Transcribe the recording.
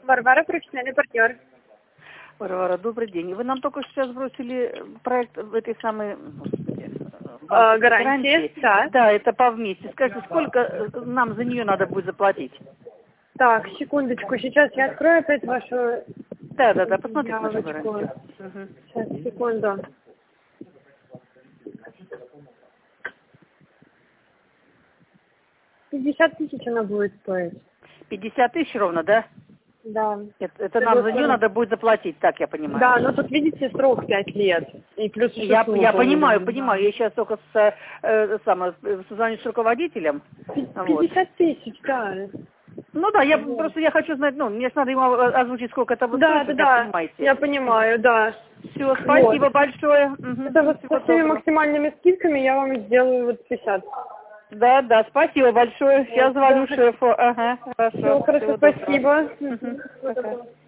Варвара, профессиональный партнер. Варвара, добрый день. Вы нам только сейчас бросили проект в этой самой Гарантии, да. Да, это по вместе. Скажите, сколько нам за нее надо будет заплатить? Так, секундочку, сейчас я открою опять вашу Да, посмотрите нашу явочку. гарантию. Сейчас, секунду. 50 тысяч она будет стоить. 50 тысяч ровно, да? Да. Это нам за нее надо будет заплатить, так я понимаю. Да, но тут, видите, срок 5 лет. И плюс еще Я понимаю. Да. Я сейчас только созвонюсь с руководителем. 50 тысяч, да. Ну да, я хочу знать, мне же надо ему озвучить, сколько это будет стоить, Да, понимаете. я понимаю, да. Все, спасибо большое. Это вот со всеми максимальными скидками я вам сделаю вот 50. Да, спасибо большое. Сейчас звоню шефу. Ага, хорошо. Все, хорошо, спасибо. Пока.